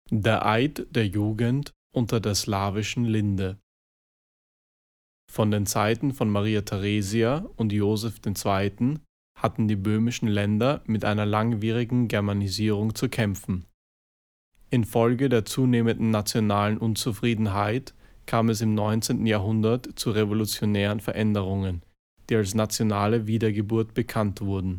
Der Eid der Jugend unter der slawischen Linde. Von den Zeiten von Maria Theresia und Joseph II. Hatten die böhmischen Länder mit einer langwierigen Germanisierung zu kämpfen. Infolge der zunehmenden nationalen Unzufriedenheit kam es im 19. Jahrhundert zu revolutionären Veränderungen, die als nationale Wiedergeburt bekannt wurden.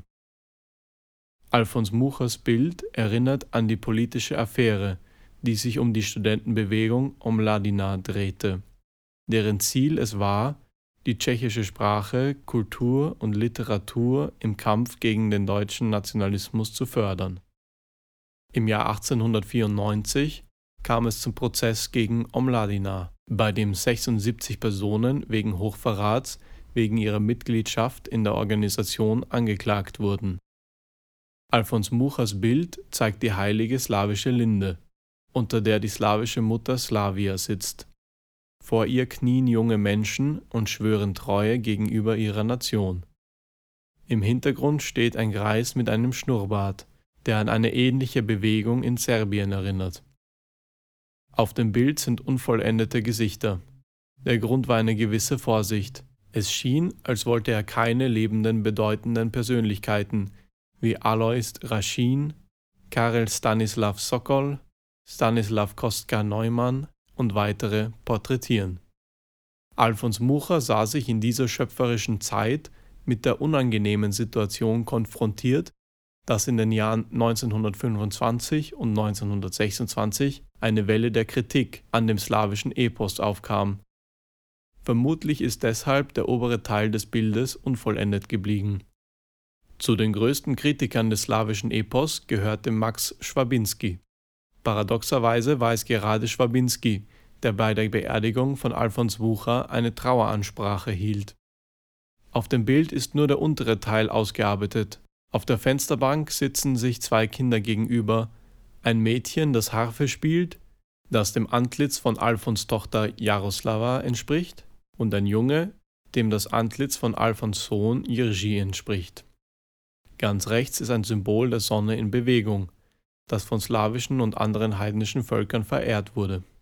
Alfons Muchers Bild erinnert an die politische Affäre, die sich um die Studentenbewegung Omladina drehte, deren Ziel es war, die tschechische Sprache, Kultur und Literatur im Kampf gegen den deutschen Nationalismus zu fördern. Im Jahr 1894 kam es zum Prozess gegen Omladina, bei dem 76 Personen wegen Hochverrats wegen ihrer Mitgliedschaft in der Organisation angeklagt wurden. Alfons Muchers Bild zeigt die heilige slawische Linde, unter der die slawische Mutter Slavia sitzt. Vor ihr knien junge Menschen und schwören Treue gegenüber ihrer Nation. Im Hintergrund steht ein Greis mit einem Schnurrbart, der an eine ähnliche Bewegung in Serbien erinnert. Auf dem Bild sind unvollendete Gesichter. Der Grund war eine gewisse Vorsicht. Es schien, als wollte er keine lebenden bedeutenden Persönlichkeiten wie Alois Raschin, Karel Stanislav Sokol, Stanislav Kostka-Neumann und weitere porträtieren. Alfons Mucher sah sich in dieser schöpferischen Zeit mit der unangenehmen Situation konfrontiert, dass in den Jahren 1925 und 1926 eine Welle der Kritik an dem slawischen Epos aufkam. Vermutlich ist deshalb der obere Teil des Bildes unvollendet geblieben. Zu den größten Kritikern des slawischen Epos gehörte Max Schwabinski. Paradoxerweise war es gerade Schwabinski, der bei der Beerdigung von Alfons Mucher eine Traueransprache hielt. Auf dem Bild ist nur der untere Teil ausgearbeitet. Auf der Fensterbank sitzen sich zwei Kinder gegenüber, ein Mädchen, das Harfe spielt, das dem Antlitz von Alfons Tochter Jaroslava entspricht, und ein Junge, dem das Antlitz von Alfons Sohn Jiří entspricht. Ganz rechts ist ein Symbol der Sonne in Bewegung, das von slawischen und anderen heidnischen Völkern verehrt wurde.